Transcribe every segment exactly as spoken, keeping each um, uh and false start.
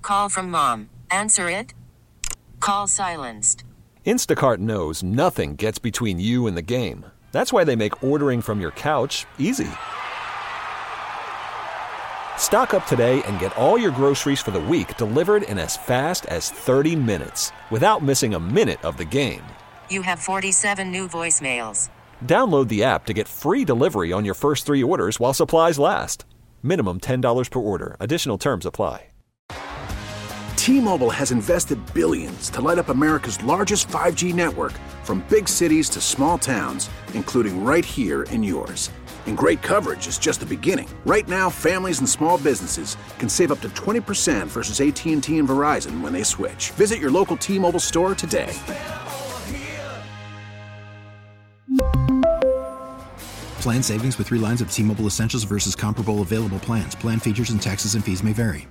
Call from mom. Answer it. Call silenced. Instacart knows nothing gets between you and the game. That's why they make ordering from your couch easy. Stock up today and get all your groceries for the week delivered in as fast as thirty minutes without missing a minute of the game. You have forty-seven new voicemails. Download the app to get free delivery on your first three orders while supplies last. Minimum ten dollars per order. Additional terms apply. T-Mobile has invested billions to light up America's largest five G network, from big cities to small towns, including right here in yours. And great coverage is just the beginning. Right now, families and small businesses can save up to twenty percent versus A T and T and Verizon when they switch. Visit your local T-Mobile store today. Plan savings with three lines of T-Mobile Essentials versus comparable available plans. Plan features and taxes and fees may vary.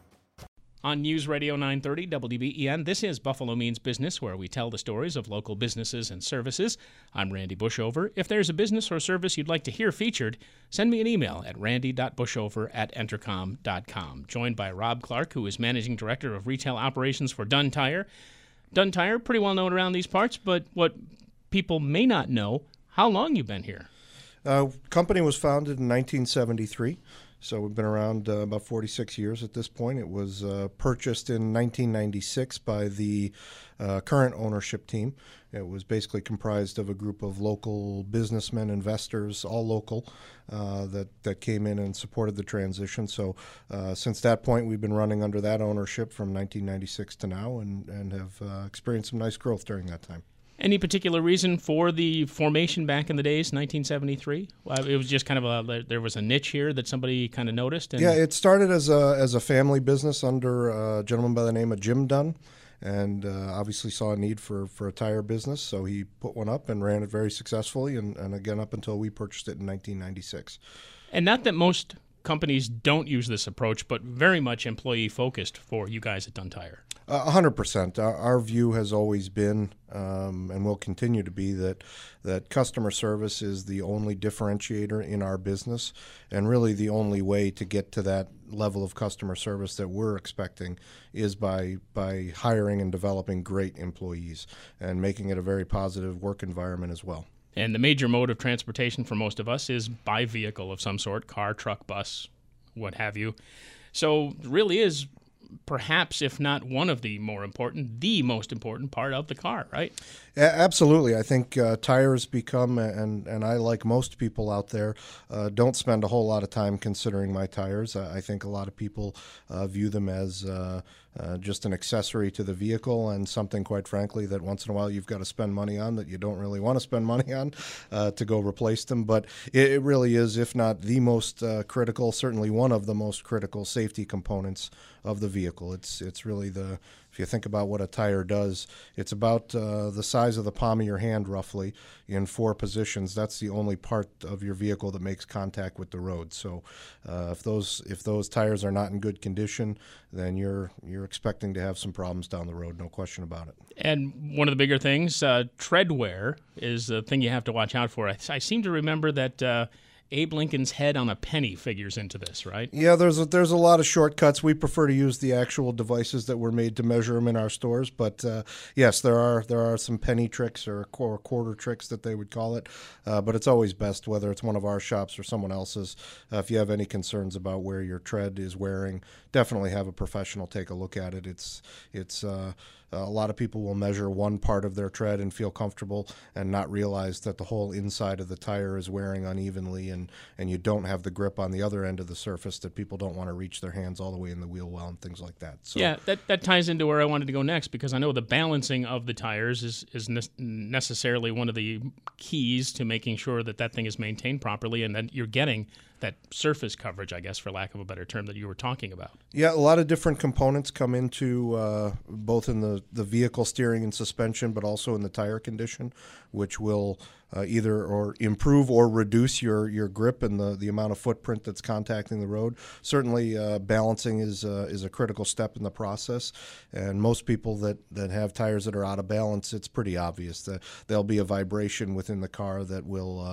On News Radio nine thirty W B E N, this is Buffalo Means Business, where we tell the stories of local businesses and services. I'm Randy Bushover. If there's a business or service you'd like to hear featured, send me an email at randy dot bushover at entercom dot com. Joined by Rob Clark, who is Managing Director of Retail Operations for Dunn Tire. Dunn Tire, pretty well known around these parts, but what people may not know, how long you've been here. Uh, company was founded in nineteen seventy-three. So we've been around uh, about forty-six years at this point. It was uh, purchased in nineteen ninety-six by the uh, current ownership team. It was basically comprised of a group of local businessmen, investors, all local, uh, that, that came in and supported the transition. So uh, since that point, we've been running under that ownership from nineteen ninety-six to now, and, and have uh, experienced some nice growth during that time. Any particular reason for the formation back in the days, nineteen seventy-three? Well, it was just kind of a, there was a niche here that somebody kind of noticed? And... Yeah, it started as a as a family business under a gentleman by the name of Jim Dunn, and uh, obviously saw a need for, for a tire business, so he put one up and ran it very successfully, and, and again up until we purchased it in nineteen ninety-six. And not that most companies don't use this approach, but very much employee-focused for you guys at Dunn Tire. A hundred percent. Our, our view has always been, um, and will continue to be, that that customer service is the only differentiator in our business, and really the only way to get to that level of customer service that we're expecting is by by hiring and developing great employees and making it a very positive work environment as well. And the major mode of transportation for most of us is by vehicle of some sort, car, truck, bus, what have you. So it really is perhaps, if not one of the more important, the most important part of the car, right? Absolutely. I think uh, tires become, and, and I, like most people out there, uh, don't spend a whole lot of time considering my tires. I think a lot of people uh, view them as uh, uh, just an accessory to the vehicle, and something, quite frankly, that once in a while you've got to spend money on that you don't really want to spend money on uh, to go replace them. But it, it really is, if not the most uh, critical, certainly one of the most critical safety components of the vehicle. It's it's really the, if you think about what a tire does, it's about uh, the size of the palm of your hand, roughly, in four positions. That's the only part of your vehicle that makes contact with the road. So uh, if those if those tires are not in good condition, then you're you're expecting to have some problems down the road, no question about it. And one of the bigger things, uh, tread wear is the thing you have to watch out for. I, I seem to remember that uh, Abe Lincoln's head on a penny figures into this, right? Yeah, there's a, there's a lot of shortcuts. We prefer to use the actual devices that were made to measure them in our stores, but uh, yes, there are there are some penny tricks or quarter tricks that they would call it. Uh, but it's always best, whether it's one of our shops or someone else's, uh, if you have any concerns about where your tread is wearing, definitely have a professional take a look at it. It's it's. Uh, A lot of people will measure one part of their tread and feel comfortable and not realize that the whole inside of the tire is wearing unevenly, and, and you don't have the grip on the other end of the surface, that people don't want to reach their hands all the way in the wheel well and things like that. So, yeah, that, that ties into where I wanted to go next, because I know the balancing of the tires is, is ne- necessarily one of the keys to making sure that that thing is maintained properly and that you're getting that surface coverage, I guess, for lack of a better term, that you were talking about. Yeah, a lot of different components come into uh, both in the, the vehicle steering and suspension, but also in the tire condition, which will uh, either or improve or reduce your, your grip and the, the amount of footprint that's contacting the road. Certainly, uh, balancing is uh, is a critical step in the process, and most people that, that have tires that are out of balance, it's pretty obvious that there'll be a vibration within the car that will uh,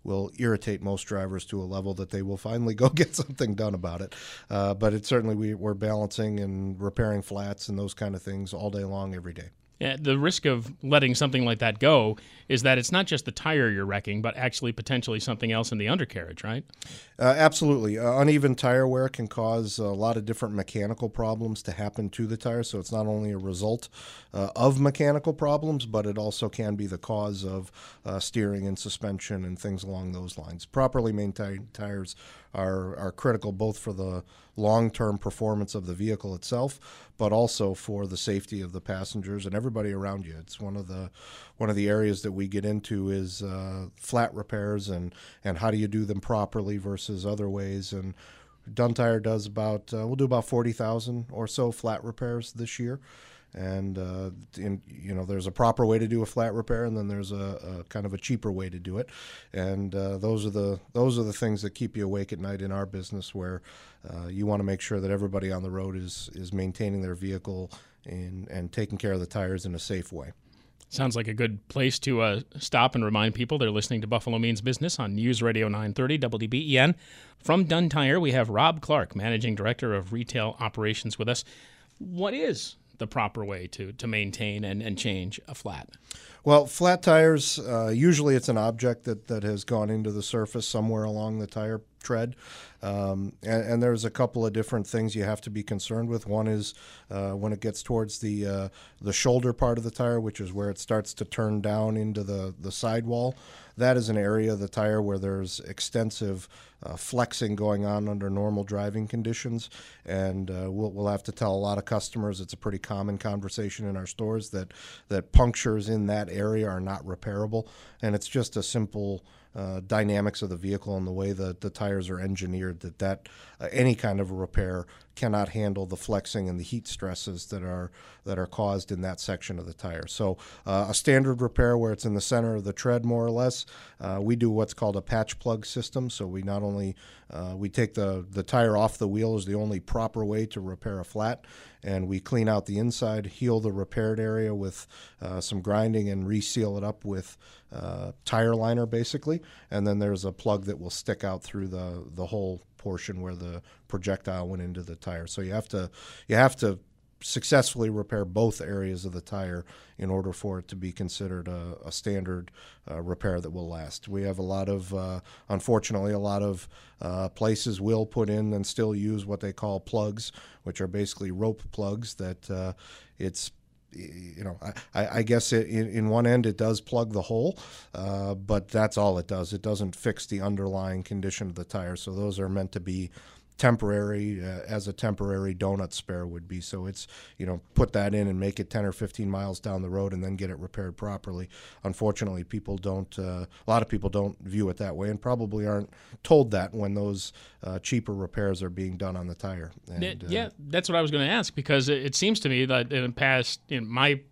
will irritate most drivers to a level that they will finally go get something done about it. Uh, but it's certainly we, we're balancing and repairing flats and those kind of things all day long, every day. Yeah, the risk of letting something like that go is that it's not just the tire you're wrecking, but actually potentially something else in the undercarriage, right? Uh, absolutely. Uh, uneven tire wear can cause a lot of different mechanical problems to happen to the tire. So it's not only a result uh, of mechanical problems, but it also can be the cause of uh, steering and suspension and things along those lines. Properly maintained tires are, are critical both for the long-term performance of the vehicle itself, but also for the safety of the passengers and everybody around you. It's one of the one of the areas that we get into is uh, flat repairs and, and how do you do them properly versus other ways. And Dunn Tire does about uh, we'll do about forty thousand or so flat repairs this year. And uh, in, you know, there's a proper way to do a flat repair, and then there's a, a kind of a cheaper way to do it. And uh, those are the those are the things that keep you awake at night in our business, where uh, you want to make sure that everybody on the road is is maintaining their vehicle and and taking care of the tires in a safe way. Sounds like a good place to uh, stop and remind people they're listening to Buffalo Means Business on News Radio nine thirty W D B E N. From Dunn Tire, we have Rob Clark, Managing Director of Retail Operations, with us. What is the proper way to, to maintain and, and change a flat? Well, flat tires, uh, usually it's an object that, that has gone into the surface somewhere along the tire tread. Um, and, and there's a couple of different things you have to be concerned with. One is uh, when it gets towards the uh, the shoulder part of the tire, which is where it starts to turn down into the, the sidewall. That is an area of the tire where there's extensive uh, flexing going on under normal driving conditions. And uh, we'll, we'll have to tell a lot of customers, it's a pretty common conversation in our stores, that, that punctures in that area are not repairable. And it's just a simple Uh, dynamics of the vehicle and the way that the tires are engineered, that, that uh, any kind of a repair cannot handle the flexing and the heat stresses that are that are caused in that section of the tire. So uh, a standard repair where it's in the center of the tread, more or less, uh, we do what's called a patch plug system. So we not only uh, we take the, the tire off the wheel is the only proper way to repair a flat, and we clean out the inside, heal the repaired area with uh, some grinding, and reseal it up with uh, tire liner, basically. And then there's a plug that will stick out through the the whole portion where the projectile went into the tire. So you have to you have to successfully repair both areas of the tire in order for it to be considered a, a standard uh, repair that will last. We have a lot of, uh, unfortunately, a lot of uh, places will put in and still use what they call plugs, which are basically rope plugs that uh, it's you know, I, I guess it, in, in one end it does plug the hole, uh, but that's all it does. It doesn't fix the underlying condition of the tire. So those are meant to be temporary, uh, as a temporary donut spare would be. So it's, you know, put that in and make it ten or fifteen miles down the road and then get it repaired properly. Unfortunately, people don't, uh, a lot of people don't view it that way, and probably aren't told that when those uh, cheaper repairs are being done on the tire. And, uh, yeah, that's what I was going to ask, because it, it seems to me that in past, in my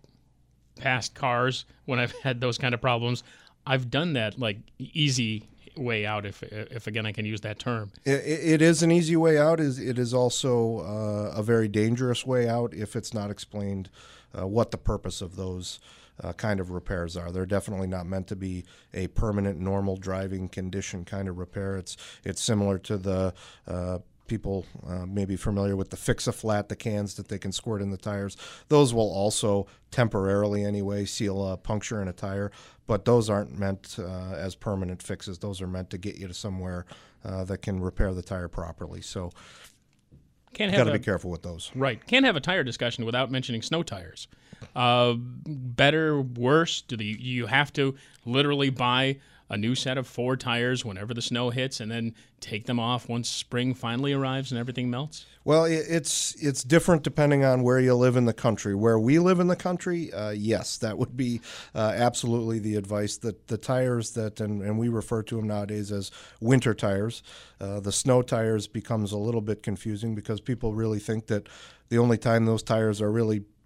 past cars, when I've had those kind of problems, I've done that like easy way out, if if again I can use that term. It, it is an easy way out. Is it is also uh, a very dangerous way out if it's not explained uh, what the purpose of those uh, kind of repairs are. They're definitely not meant to be a permanent, normal driving condition kind of repair. It's it's similar to the uh, people uh, may be familiar with the Fix-A-Flat, the cans that they can squirt in the tires. Those will also temporarily anyway seal a puncture in a tire, but those aren't meant uh, as permanent fixes. Those are meant to get you to somewhere uh, that can repair the tire properly. So Can't you have got to a, be careful with those. Right. Can't have a tire discussion without mentioning snow tires. Uh, better, worse? Do the, you have to literally buy a new set of four tires whenever the snow hits and then take them off once spring finally arrives and everything melts? Well, it's it's different depending on where you live in the country. Where we live in the country, uh, yes, that would be uh, absolutely the advice. That the tires that, and, and we refer to them nowadays as winter tires, uh, the snow tires becomes a little bit confusing because people really think that the only time those tires are really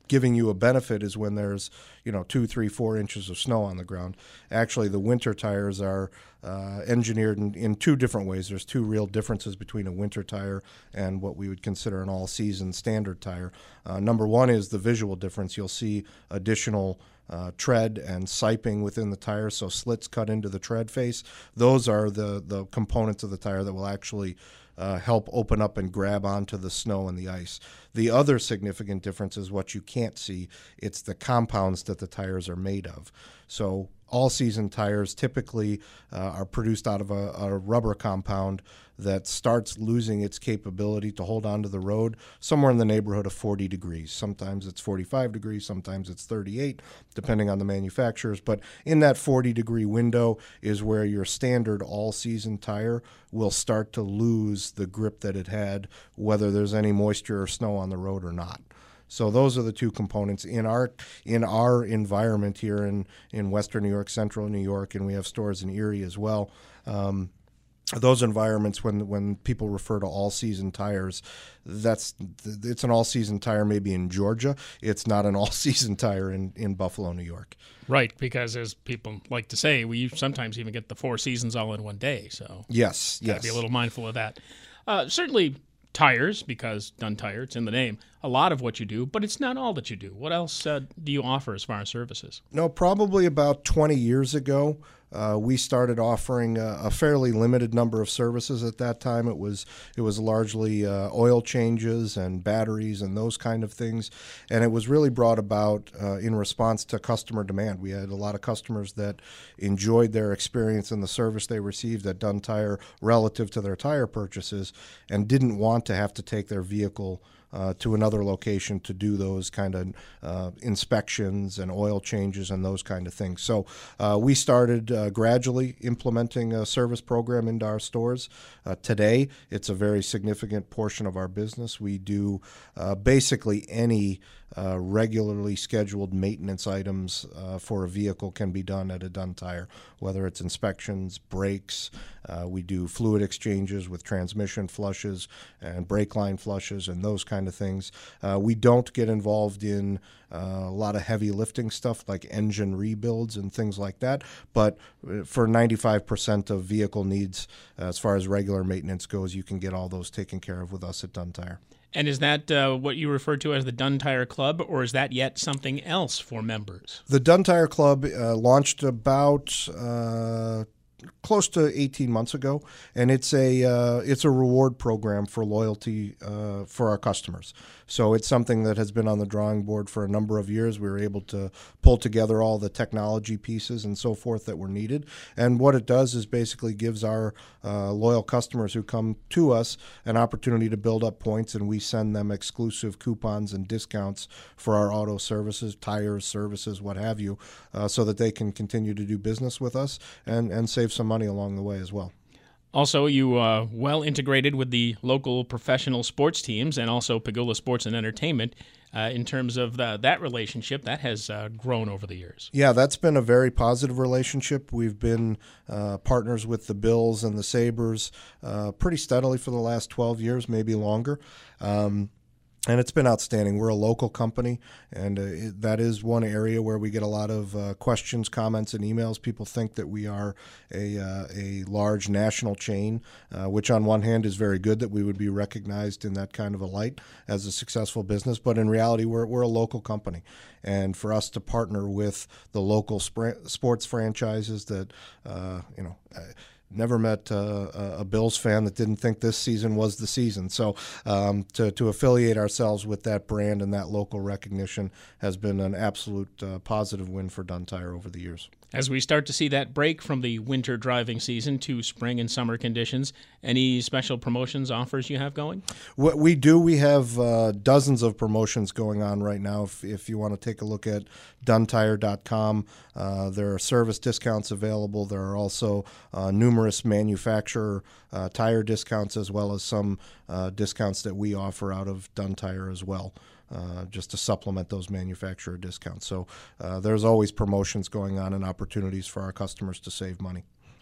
giving you a benefit is when there's, you know, two, three, four inches of snow on the ground. Actually, the winter tires are uh, engineered in, in two different ways. There's two real differences between a winter tire and what we would consider an all-season standard tire. Uh, number one is the visual difference. You'll see additional uh, tread and siping within the tire, so slits cut into the tread face. Those are the, the components of the tire that will actually Uh, help open up and grab onto the snow and the ice. The other significant difference is what you can't see. It's the compounds that the tires are made of. So all-season tires typically uh, are produced out of a, a rubber compound that starts losing its capability to hold onto the road somewhere in the neighborhood of forty degrees. Sometimes it's forty-five degrees, sometimes it's thirty-eight, depending on the manufacturers. But in that forty-degree window is where your standard all-season tire will start to lose the grip that it had, whether there's any moisture or snow on the road or not. So those are the two components in our in our environment here in, in Western New York, Central New York, and we have stores in Erie as well. Um, those environments, when when people refer to all-season tires, that's it's an all-season tire maybe in Georgia. It's not an all-season tire in, in Buffalo, New York. Right, because as people like to say, we sometimes even get the four seasons all in one day. So yes, gotta yes, be a little mindful of that. Uh, certainly tires, because Dunn Tire, it's in the name, a lot of what you do, but it's not all that you do. What else uh, do you offer as far as services? No, probably about twenty years ago, uh, we started offering a, a fairly limited number of services. At that time, it was it was largely uh, oil changes and batteries and those kind of things, and it was really brought about uh, in response to customer demand. We had a lot of customers that enjoyed their experience and the service they received at Dunn Tire relative to their tire purchases, and didn't want to have to take their vehicle Uh, to another location to do those kind of uh, inspections and oil changes and those kind of things. So uh, we started uh, gradually implementing a service program into our stores. Uh, today, it's a very significant portion of our business. We do uh, basically any uh, regularly scheduled maintenance items uh, for a vehicle can be done at a Dunn Tire, whether it's inspections, brakes. Uh, we do fluid exchanges with transmission flushes and brake line flushes and those kind of things. Uh, we don't get involved in uh, a lot of heavy lifting stuff like engine rebuilds and things like that, but for ninety-five percent of vehicle needs, uh, as far as regular maintenance goes, you can get all those taken care of with us at Dunn Tire. And is that uh, what you refer to as the Dunn Tire Club, or is that yet something else for members? The Dunn Tire Club uh, launched about uh, close to eighteen months ago, and it's a uh, it's a reward program for loyalty uh, for our customers. So it's something that has been on the drawing board for a number of years. We were able to pull together all the technology pieces and so forth that were needed. And what it does is basically gives our uh, loyal customers who come to us an opportunity to build up points, and we send them exclusive coupons and discounts for our auto services, tires, services, what have you, uh, so that they can continue to do business with us and, and save some money along the way as well. Also, you uh, well integrated with the local professional sports teams and also Pegula Sports and Entertainment uh, in terms of the, that relationship. That has uh, grown over the years. Yeah, that's been a very positive relationship. We've been uh, partners with the Bills and the Sabres uh, pretty steadily for the last twelve years, maybe longer. Um, And it's been outstanding. We're a local company, and uh, it, that is one area where we get a lot of uh, questions, comments, and emails. People think that we are a uh, a large national chain, uh, which on one hand is very good that we would be recognized in that kind of a light as a successful business, but in reality, we're we're a local company. And for us to partner with the local sp- sports franchises that, uh, you know, uh, never met uh, a Bills fan that didn't think this season was the season. So um, to, to affiliate ourselves with that brand and that local recognition has been an absolute uh, positive win for Dunn Tire over the years. As we start to see that break from the winter driving season to spring and summer conditions, any special promotions, offers you have going? What we do, we have uh, dozens of promotions going on right now. If, if you want to take a look at Dunn Tire dot com, uh, there are service discounts available. There are also uh, numerous manufacturer uh, tire discounts, as well as some uh, discounts that we offer out of Dunn Tire as well. Uh, just to supplement those manufacturer discounts. So uh, there's always promotions going on and opportunities for our customers to save money.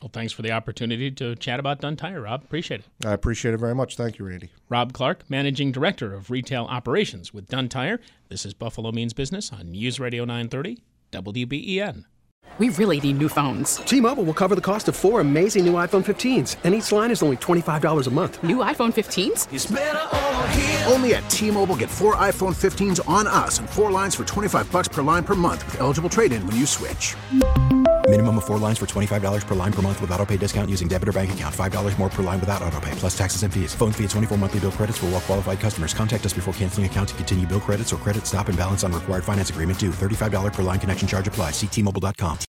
Well, thanks for the opportunity to chat about Dunn Tire, Rob. Appreciate it. I appreciate it very much. Thank you, Randy. Rob Clark, Managing Director of Retail Operations with Dunn Tire. This is Buffalo Means Business on News Radio nine thirty, W B E N. We really need new phones. T-Mobile will cover the cost of four amazing new iPhone fifteens, and each line is only twenty-five dollars a month. New iPhone fifteens? It's better over here. Only at T-Mobile, get four iPhone fifteens on us and four lines for twenty-five bucks per line per month with eligible trade-in when you switch. Minimum of four lines for twenty-five dollars per line per month with autopay discount using debit or bank account. five dollars more per line without autopay, plus taxes and fees. Phone fee at twenty-four monthly bill credits for well-qualified customers. Contact us before canceling account to continue bill credits or credit stop and balance on required finance agreement due. thirty-five dollars per line connection charge applies. See T Mobile dot com.